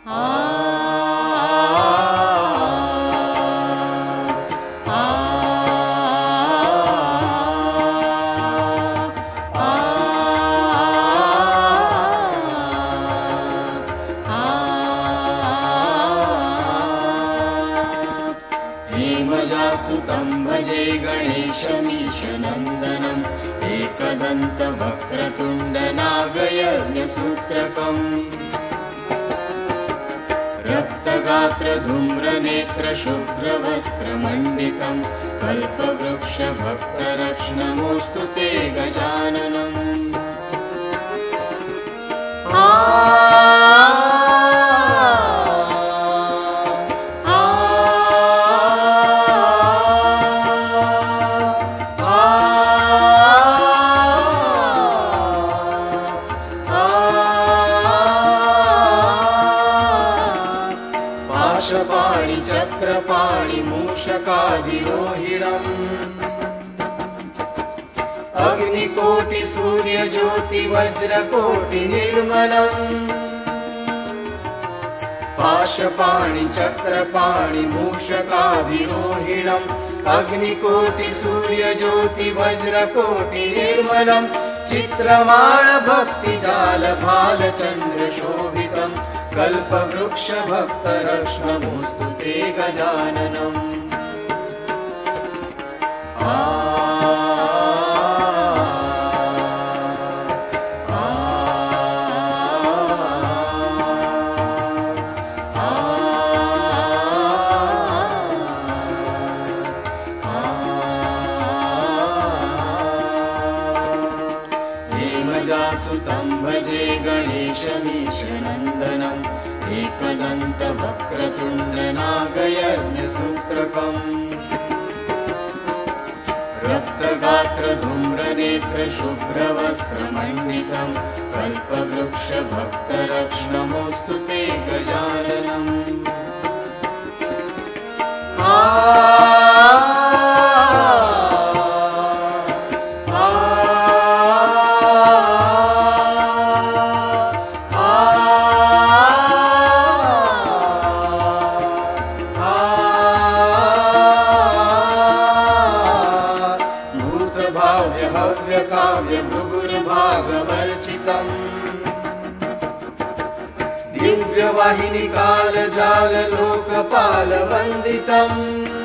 हेमजासुतं भजे गणेशमीशनन्दनम् एकदन्तवक्रतुण्डनागयज्ञसूत्रकम् रक्तगात्रधूम्रनेत्रशुभ्रवस्त्रमण्डितं कल्पवृक्षभक्तरक्ष्णमोऽस्तु ते गजाननम्। पाशपाणि चक्रपाणि मूषकाधिरोहिणम् अग्निकोटि सूर्यज्योति वज्रकोटि निर्मलम्। पाशपाणि चक्रपाणि मूषकाधिरोहिणम् अग्निकोटि सूर्यज्योति वज्रकोटि निर्मलम्। चित्रमाण भक्तिजाल भालचन्द्रशोभितम् कल्पवृक्षभक्तरक्ष्णमोऽस्तु ते गजाननम्। हेमजासुतं भजे गणेशमीशनन्दनम् एकदन्तवक्रतुण्डनागयज्ञसूत्रकम् रक्तगात्रधूम्रनेत्रशुभ्रवस्त्रमण्डितं कल्पवृक्षभक्तरक्ष्णमोऽस्तु ते गजाननम्। भव्यकाव्य भृगुर्भागवर्चितम् दिव्यवाहिनी कालजाल लोकपालवन्दितम्।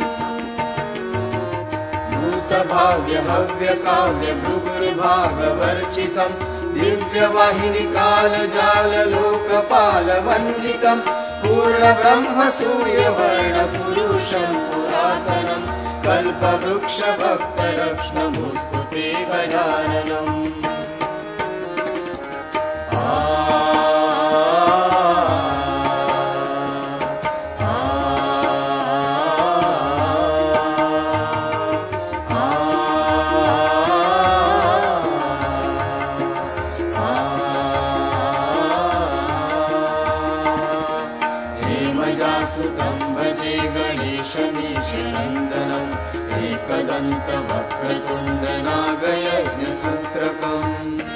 भूतभाव्य हव्यकाव्य भृगुर्भागवर्चितम् दिव्यवाहिनी कालजाल लोकपालवन्दितम्। पूर्णब्रह्म सूर्यवर्णपुरुषं पुरातनम् कल्पवृक्षभक्तरक्ष्णमोऽस्तु ते गजाननम्। हेमजासुतं भजे गणेशमीशनन्दनम् एकदन्तवक्रतुण्डनागयज्ञसूत्रकम्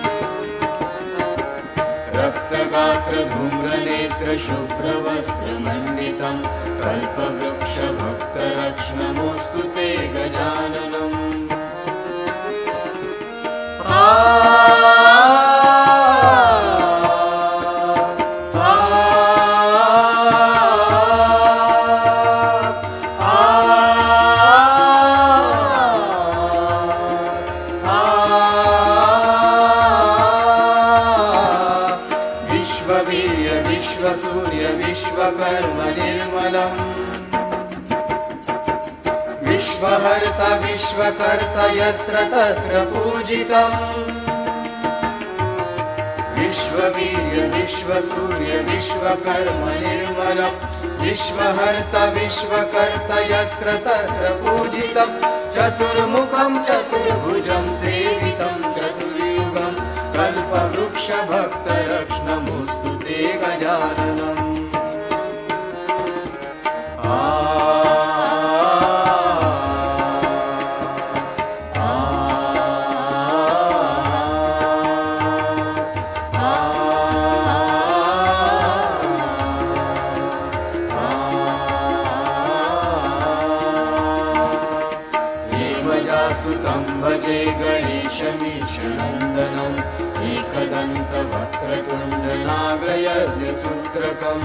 रक्तगात्रधूम्रनेत्रशुभ्रवस्त्रमण्डितं कल्पवृक्षभक्तरक्ष्णमोऽस्तु ते गजाननम्। विश्ववीर्य विश्वसूर्य विश्वकर्म निर्मलम् विश्वहर्ता विश्वकर्ता यत्र तत्र पूजितम्। विश्ववीर्य विश्वसूर्य विश्वकर्म निर्मलम् विश्वहर्ता विश्वकर्ता यत्र तत्र पूजितम्। चतुर्मुखं चतुर्भुजं सेवितं चतुर्युगं कल्पवृक्षभक्तरक्ष्णमोऽस्तु ते गजाननम्। तं भजे गणेशमीशनन्दनम् एकदन्तवक्रतुण्डनागयज्ञसूत्रकम्